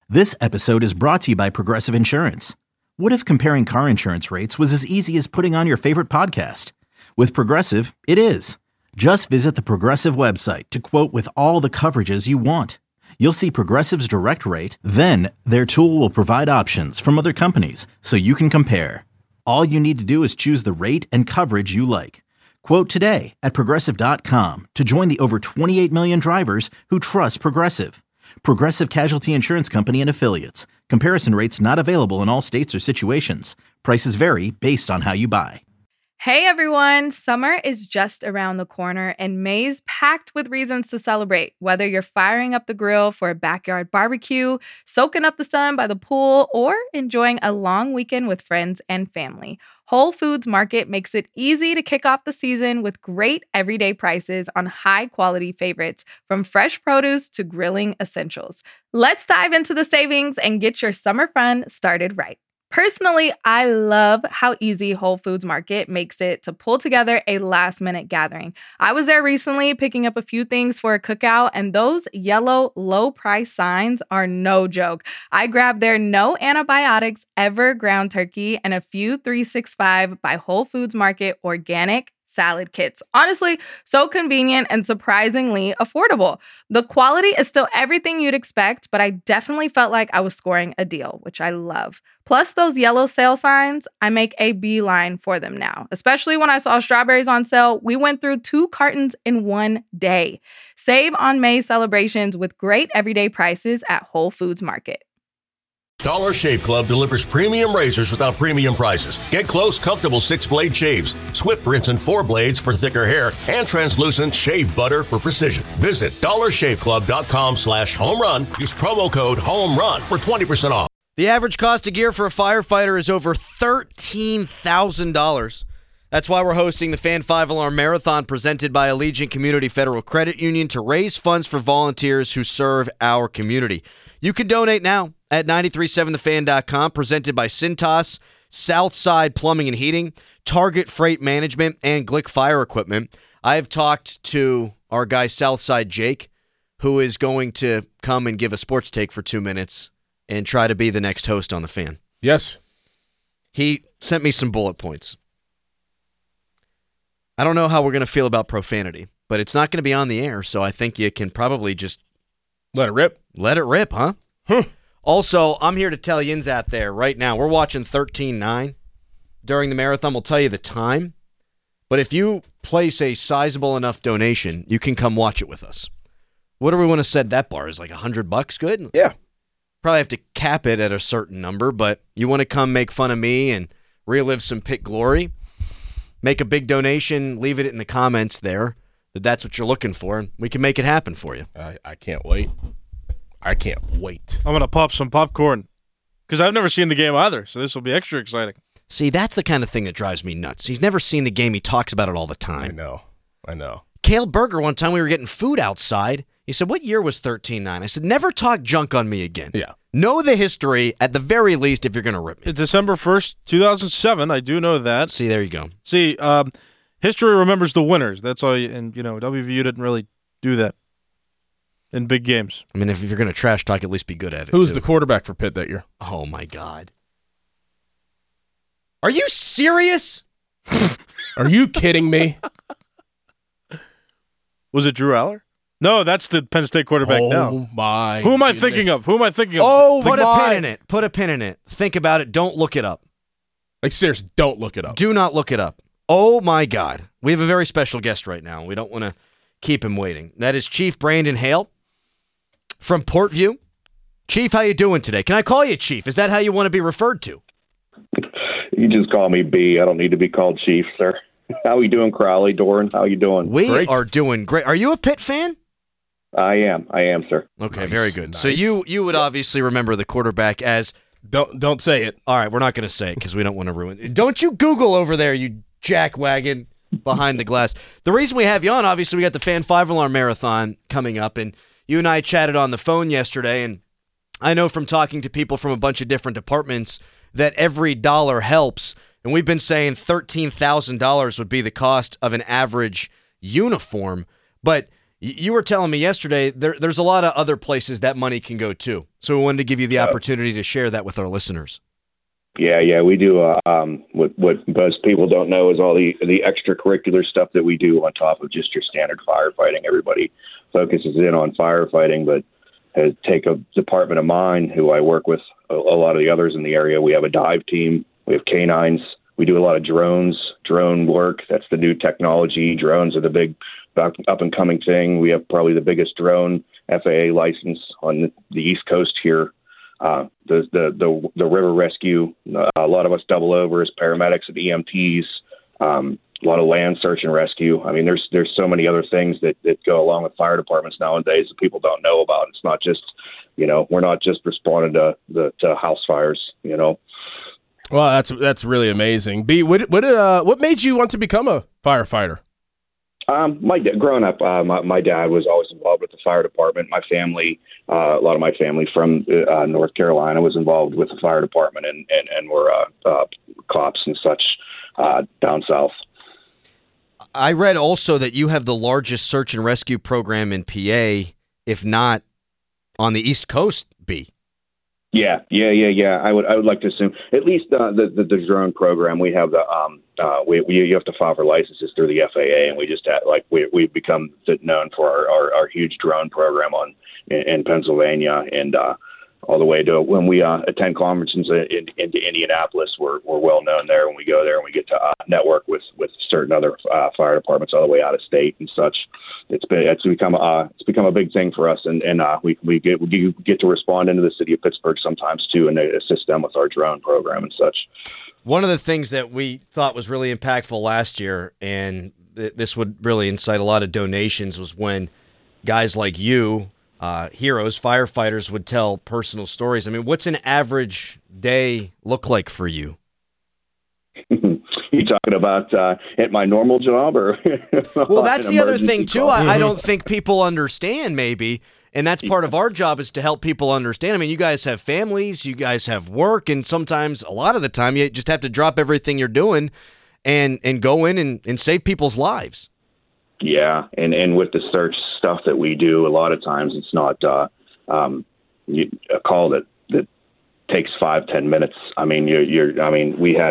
This episode is brought to you by Progressive Insurance. What if comparing car insurance rates was as easy as putting on your favorite podcast? With Progressive, it is. Just visit the Progressive website to quote with all the coverages you want. You'll see Progressive's direct rate, then their tool will provide options from other companies so you can compare. All you need to do is choose the rate and coverage you like. Quote today at Progressive.com to join the over 28 million drivers who trust Progressive. Progressive Casualty Insurance Company and Affiliates. Comparison rates not available in all states or situations. Prices vary based on how you buy. Hey everyone, summer is just around the corner and May's packed with reasons to celebrate. Whether you're firing up the grill for a backyard barbecue, soaking up the sun by the pool, or enjoying a long weekend with friends and family, Whole Foods Market makes it easy to kick off the season with great everyday prices on high-quality favorites, from fresh produce to grilling essentials. Let's dive into the savings and get your summer fun started right. Personally, I love how easy Whole Foods Market makes it to pull together a last-minute gathering. I was there recently picking up a few things for a cookout, and those yellow low-price signs are no joke. I grabbed their no antibiotics ever ground turkey and a few 365 by Whole Foods Market organic salad kits. Honestly, so convenient and surprisingly affordable. The quality is still everything you'd expect, but I definitely felt like I was scoring a deal, which I love. Plus those yellow sale signs, I make a beeline for them now. Especially when I saw strawberries on sale, we went through 2 cartons in one day. Save on May celebrations with great everyday prices at Whole Foods Market. Dollar Shave Club delivers premium razors without premium prices. Get close, comfortable 6-blade shaves, swift rinse and 4 blades for thicker hair, and translucent shave butter for precision. Visit dollarshaveclub.com/homerun. Use promo code HOMERUN for 20% off. The average cost of gear for a firefighter is over $13,000. That's why we're hosting the Fan 5 Alarm Marathon presented by Allegiant Community Federal Credit Union to raise funds for volunteers who serve our community. You can donate now at 937thefan.com, presented by Cintas, Southside Plumbing and Heating, Target Freight Management, and Glick Fire Equipment. I have talked to our guy Southside Jake, who is going to come and give a sports take for 2 minutes and try to be the next host on the Fan. Yes. He sent me some bullet points. I don't know how we're going to feel about profanity, but it's not going to be on the air, so I think you can probably just let it rip. Let it rip, huh? Also, I'm here to tell yins out there right now, we're watching 13-9 during the marathon. We'll tell you the time. But if you place a sizable enough donation, you can come watch it with us. What do we want to set that bar? Is like $100 good? Yeah. Probably have to cap it at a certain number, but you want to come make fun of me and relive some pit glory? Make a big donation, leave it in the comments there, that's what you're looking for, and we can make it happen for you. I can't wait. I can't wait. I'm going to pop some popcorn because I've never seen the game either, so this will be extra exciting. See, that's the kind of thing that drives me nuts. He's never seen the game. He talks about it all the time. I know. Cale Berger, one time we were getting food outside, he said, what year was 13-9? I said, never talk junk on me again. Yeah. Know the history, at the very least, if you're going to rip me. December 1st, 2007. I do know that. See, there you go. See, history remembers the winners. That's all. And, WVU didn't really do that in big games. I mean, if you're going to trash talk, at least be good at it. Who's the quarterback for Pitt that year? Oh, my God. Are you serious? Are you kidding me? Was it Drew Aller? No, that's the Penn State quarterback now. Oh, my Who am I goodness. thinking of? Oh, Put a pin in it. Put a pin in it. Think about it. Don't look it up. Like, seriously, don't look it up. Do not look it up. Oh, my God. We have a very special guest right now. We don't want to keep him waiting. That is Chief Brandon Hale from Portview. Chief, how you doing today? Can I call you Chief? Is that how you want to be referred to? You just call me B. I don't need to be called Chief, sir. How you doing, Crowley? Doran, how you doing? We Great. are doing great. Are you a Pitt fan? I am, sir. Okay, Nice, very good. nice. So you would obviously remember the quarterback as... Don't say it. All right, we're not going to say it because we don't want to ruin it. Don't you Google over there, you jackwagon behind the glass. The reason we have you on, obviously, we got the Fan 5 Alarm Marathon coming up, and you and I chatted on the phone yesterday, and I know from talking to people from a bunch of different departments that every dollar helps, and we've been saying $13,000 would be the cost of an average uniform, but You were telling me yesterday there's a lot of other places that money can go to. So we wanted to give you the opportunity to share that with our listeners. Yeah, we do. What most people don't know is all the extracurricular stuff that we do on top of just your standard firefighting. Everybody focuses in on firefighting, but take a department of mine who I work with a lot of the others in the area. We have a dive team. We have canines. We do a lot of drone work. That's the new technology. Drones are the big up and coming thing. We have probably the biggest drone FAA license on the East Coast here. The river rescue, a lot of us double over as paramedics and EMTs, a lot of land search and rescue. I mean, there's so many other things that go along with fire departments nowadays that people don't know about. It's not just, we're not just responding to house fires, Well, that's really amazing. B, what made you want to become a firefighter? Growing up, my dad was always involved with the fire department. My family, a lot of my family from North Carolina was involved with the fire department and were cops and such down south. I read also that you have the largest search and rescue program in PA, if not on the East Coast, B. Yeah. I would like to assume at least the drone program. We have you have to file for licenses through the FAA, and we just had we've become known for our huge drone program in Pennsylvania, and all the way to when we attend conferences into Indianapolis. We're well known there when we go there, and we get to network with certain other fire departments all the way out of state and such. It's become a big thing for us, and we get to respond into the city of Pittsburgh sometimes too, and assist them with our drone program and such. One of the things that we thought was really impactful last year, and this would really incite a lot of donations, was when guys like you, heroes, firefighters, would tell personal stories. I mean, what's an average day look like for you? You talking about at my normal job, or? Well, that's the other thing too. I don't think people understand, maybe, and that's part of our job, is to help people understand. I mean, you guys have families, you guys have work, and sometimes, a lot of the time, you just have to drop everything you're doing and go in and save people's lives. Yeah, and with the search stuff that we do, a lot of times it's not a call that takes 5-10 minutes. I mean, we had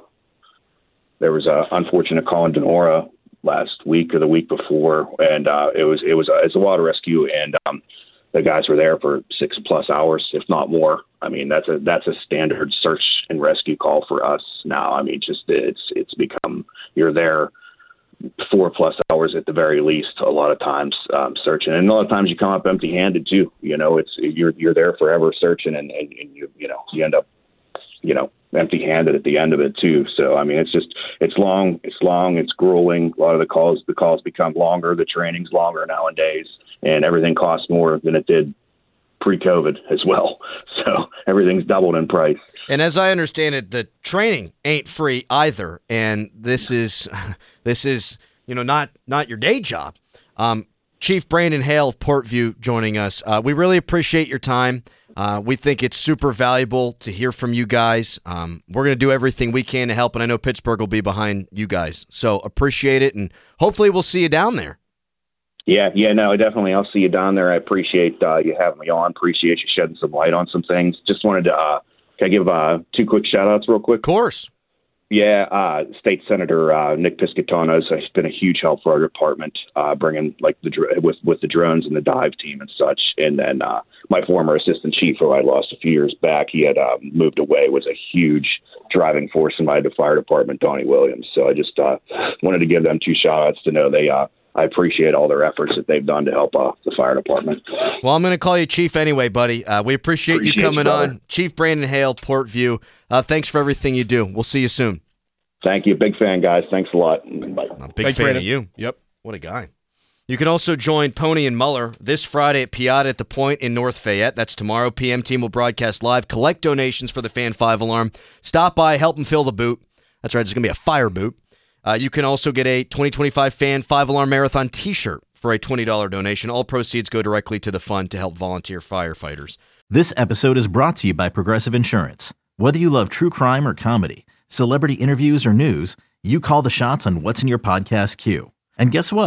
there was a unfortunate call in Donora last week or the week before, and it's a water rescue, and the guys were there for 6+ hours, if not more. I mean, that's a standard search and rescue call for us now. I mean, just it's become, you're there 4+ hours at the very least, a lot of times searching, and a lot of times you come up empty-handed too. You're there forever searching, and you end up empty-handed at the end of it too. So I mean, it's long, it's grueling. A lot of the calls become longer, the training's longer nowadays, and everything costs more than it did pre-COVID as well. So everything's doubled in price. And as I understand it, the training ain't free either. And this is not your day job. Chief Brandon Hale of Portview joining us. We really appreciate your time. We think it's super valuable to hear from you guys. We're going to do everything we can to help, and I know Pittsburgh will be behind you guys. So appreciate it, and hopefully we'll see you down there. Yeah, no, definitely. I'll see you down there. I appreciate you having me on. Appreciate you shedding some light on some things. Just wanted to can I give 2 quick shout-outs real quick? Of course. Yeah, State Senator Nick Piscatonos has been a huge help for our department, bringing with the drones and the dive team and such. And then my former assistant chief, who I lost a few years back, he had moved away, was a huge driving force in my fire department, Donnie Williams. So I just wanted to give them 2 shout-outs to know I appreciate all their efforts that they've done to help the fire department. Well, I'm going to call you Chief anyway, buddy. We appreciate you coming on. Chief Brandon Hale, Portview. Thanks for everything you do. We'll see you soon. Thank you. Big fan, guys. Thanks a lot. Bye. I'm a big fan of you. Yep. What a guy. You can also join Pony and Muller this Friday at Piata at the Point in North Fayette. That's tomorrow. PM team will broadcast live. Collect donations for the Fan 5 Alarm. Stop by, help them fill the boot. That's right. It's going to be a fire boot. You can also get a 2025 Fan 5 Alarm Marathon t-shirt for a $20 donation. All proceeds go directly to the fund to help volunteer firefighters. This episode is brought to you by Progressive Insurance. Whether you love true crime or comedy, celebrity interviews or news, you call the shots on what's in your podcast queue. And guess what?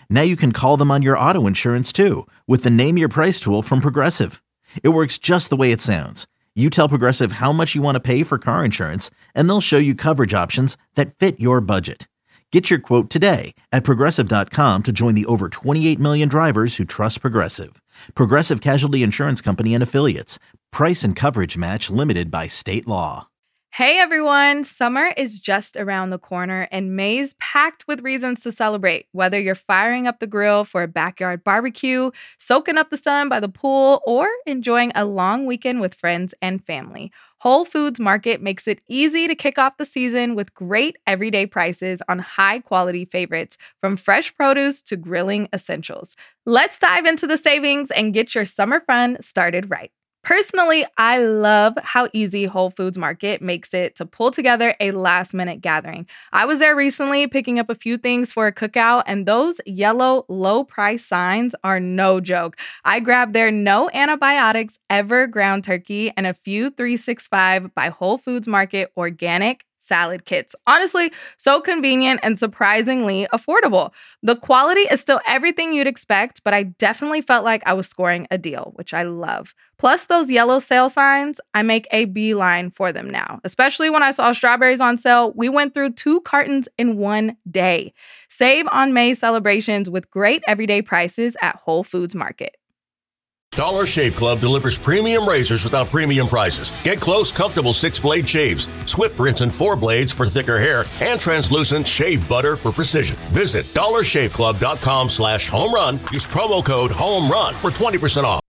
Now you can call them on your auto insurance too with the Name Your Price tool from Progressive. It works just the way it sounds. You tell Progressive how much you want to pay for car insurance, and they'll show you coverage options that fit your budget. Get your quote today at Progressive.com to join the over 28 million drivers who trust Progressive. Progressive Casualty Insurance Company and Affiliates. Price and coverage match limited by state law. Hey everyone, summer is just around the corner and May's packed with reasons to celebrate. Whether you're firing up the grill for a backyard barbecue, soaking up the sun by the pool, or enjoying a long weekend with friends and family, Whole Foods Market makes it easy to kick off the season with great everyday prices on high-quality favorites, from fresh produce to grilling essentials. Let's dive into the savings and get your summer fun started right. Personally, I love how easy Whole Foods Market makes it to pull together a last-minute gathering. I was there recently picking up a few things for a cookout, and those yellow low-price signs are no joke. I grabbed their no antibiotics ever ground turkey and a few 365 by Whole Foods Market organic salad kits. Honestly, so convenient and surprisingly affordable. The quality is still everything you'd expect, but I definitely felt like I was scoring a deal, which I love. Plus those yellow sale signs, I make a beeline for them now. Especially when I saw strawberries on sale, we went through 2 cartons in one day. Save on May celebrations with great everyday prices at Whole Foods Market. Dollar Shave Club delivers premium razors without premium prices. Get close, comfortable 6-blade shaves, Swift rinse and 4 blades for thicker hair, and translucent shave butter for precision. Visit dollarshaveclub.com/homerun. Use promo code HOMERUN for 20% off.